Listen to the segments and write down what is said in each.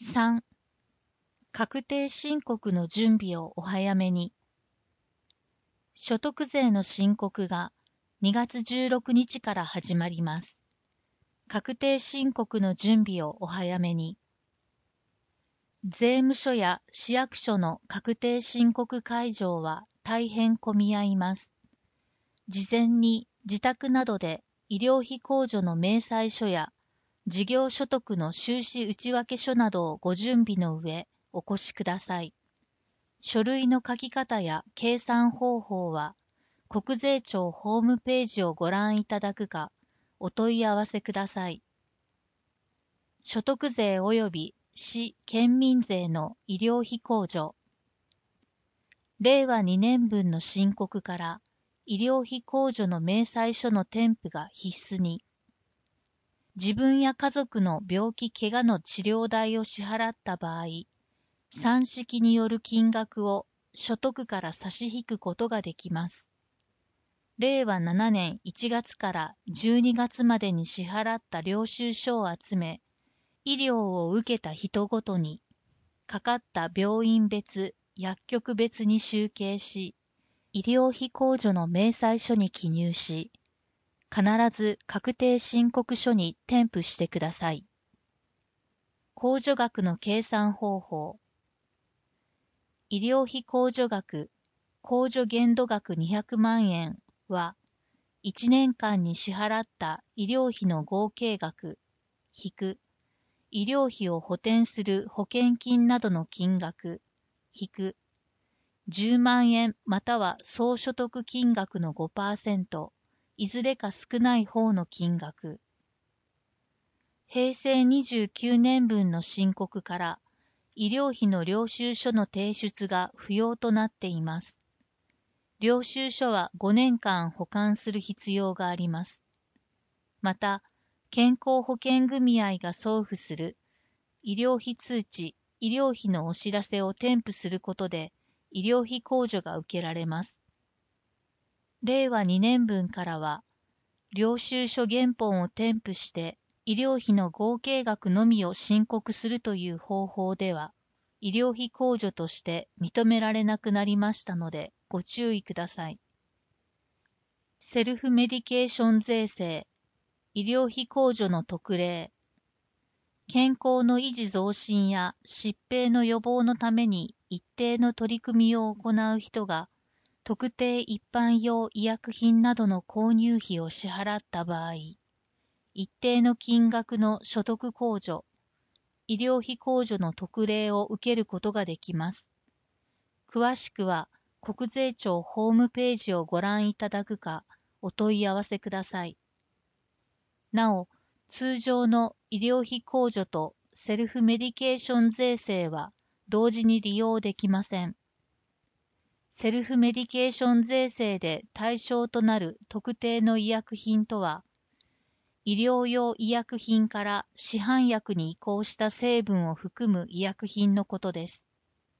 3、確定申告の準備をお早めに。所得税の申告が2月16日から始まります。確定申告の準備をお早めに。税務署や市役所の確定申告会場は大変混み合います。事前に自宅などで医療費控除の明細書や事業所得の収支内訳書などをご準備の上お越しください。書類の書き方や計算方法は国税庁ホームページをご覧いただくかお問い合わせください。所得税及び市・県民税の医療費控除。令和2年分の申告から医療費控除の明細書の添付が必須に。自分や家族の病気・怪我の治療代を支払った場合、算式による金額を所得から差し引くことができます。令和7年1月から12月までに支払った領収書を集め、医療を受けた人ごとに、かかった病院別、薬局別に集計し、医療費控除の明細書に記入し、必ず確定申告書に添付してください。控除額の計算方法。医療費控除額、控除限度額200万円は、1年間に支払った医療費の合計額、引く、医療費を補填する保険金などの金額、引く、10万円または総所得金額の 5%、いずれか少ない方の金額。平成29年分の申告から医療費の領収書の提出が不要となっています。領収書は5年間保管する必要があります。また、健康保険組合が送付する医療費通知、医療費のお知らせを添付することで医療費控除が受けられます。令和2年分からは、領収書原本を添付して医療費の合計額のみを申告するという方法では、医療費控除として認められなくなりましたのでご注意ください。セルフメディケーション税制、医療費控除の特例、健康の維持増進や疾病の予防のために一定の取り組みを行う人が、特定一般用医薬品などの購入費を支払った場合、一定の金額の所得控除、医療費控除の特例を受けることができます。詳しくは、国税庁ホームページをご覧いただくか、お問い合わせください。なお、通常の医療費控除とセルフメディケーション税制は同時に利用できません。セルフメディケーション税制で対象となる特定の医薬品とは、医療用医薬品から市販薬に移行した成分を含む医薬品のことです。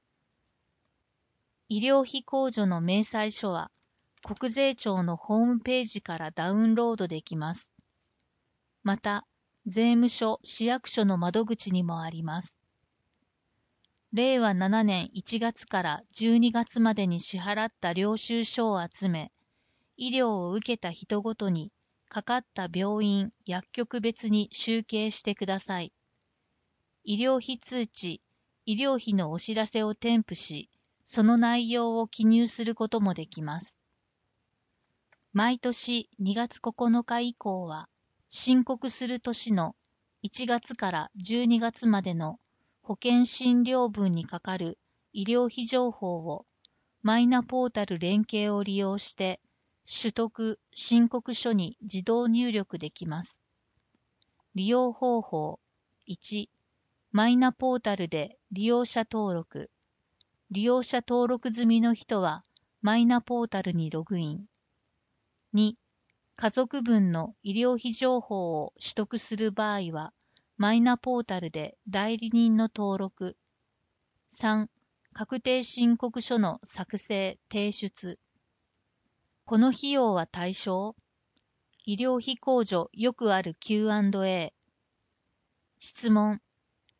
医療費控除の明細書は、国税庁のホームページからダウンロードできます。また、税務署・市役所の窓口にもあります。令和7年1月から12月までに支払った領収書を集め、医療を受けた人ごとに、かかった病院・薬局別に集計してください。医療費通知、医療費のお知らせを添付し、その内容を記入することもできます。毎年2月9日以降は、申告する年の1月から12月までの保険診療分にかかる医療費情報をマイナポータル連携を利用して取得・申告書に自動入力できます。利用方法1、マイナポータルで利用者登録。利用者登録済みの人はマイナポータルにログイン。2、家族分の医療費情報を取得する場合は、マイナポータルで代理人の登録。3、確定申告書の作成・提出。この費用は対象？医療費控除よくある Q&A。質問。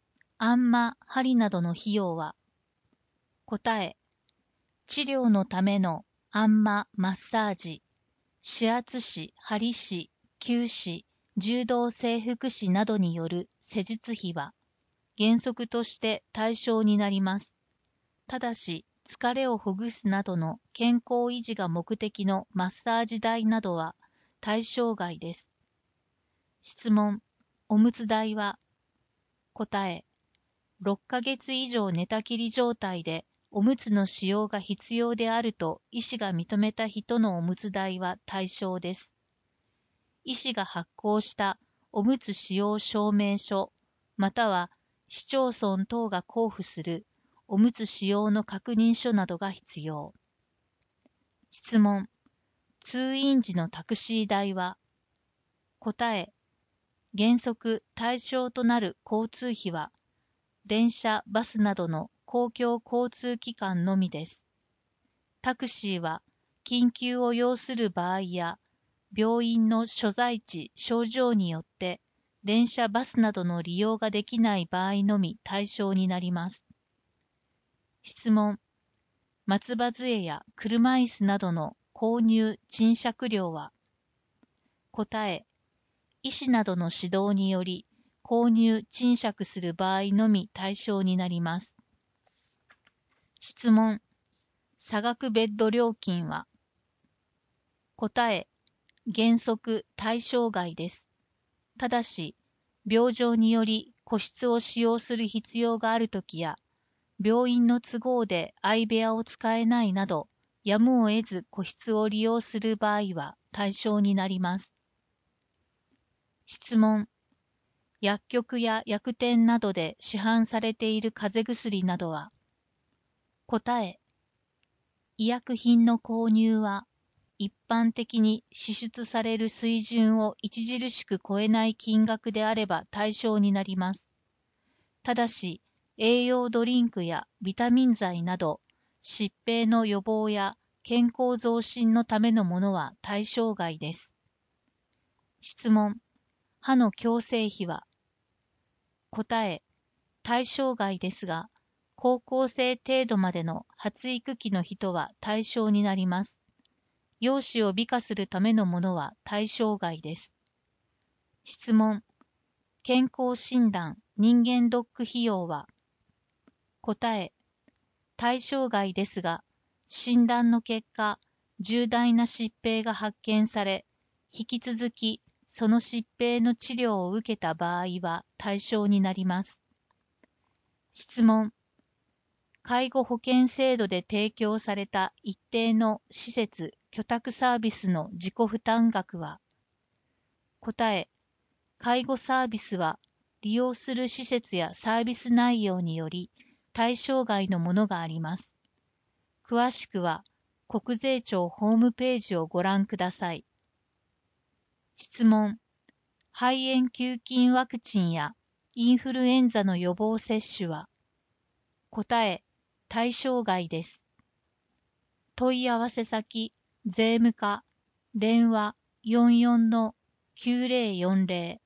あんま、針などの費用は。答え、治療のためのあんま、マッサージ、指圧師、針師、灸師、柔道整復師などによる施術費は、原則として対象になります。ただし、疲れをほぐすなどの健康維持が目的のマッサージ代などは対象外です。質問、おむつ代は。答え、6ヶ月以上寝たきり状態でおむつの使用が必要であると医師が認めた人のおむつ代は対象です。医師が発行したおむつ使用証明書、または市町村等が交付するおむつ使用の確認書などが必要。質問、通院時のタクシー代は。答え、原則対象となる交通費は、電車、バスなどの公共交通機関のみです。タクシーは、緊急を要する場合や、病院の所在地、症状によって、電車、バスなどの利用ができない場合のみ対象になります。質問、松葉杖や車椅子などの購入・賃借料は。答え、医師などの指導により、購入・賃借する場合のみ対象になります。質問、差額ベッド料金は。答え、原則対象外です。ただし、病状により個室を使用する必要があるときや、病院の都合で相部屋を使えないなど、やむを得ず個室を利用する場合は対象になります。質問、薬局や薬店などで市販されている風邪薬などは。答え、医薬品の購入は、一般的に支出される水準を著しく超えない金額であれば対象になります。ただし、栄養ドリンクやビタミン剤など、疾病の予防や健康増進のためのものは対象外です。質問、歯の矯正費は。答え、対象外ですが、高校生程度までの発育期の人は対象になります。容姿を美化するためのものは対象外です。質問、健康診断・人間ドック費用は。答え、対象外ですが、診断の結果、重大な疾病が発見され、引き続きその疾病の治療を受けた場合は対象になります。質問、介護保険制度で提供された一定の施設・居宅サービスの自己負担額は。答え、介護サービスは利用する施設やサービス内容により対象外のものがあります。詳しくは国税庁ホームページをご覧ください。質問、肺炎球菌ワクチンやインフルエンザの予防接種は。答え、対象外です。問い合わせ先、税務課、電話44-9040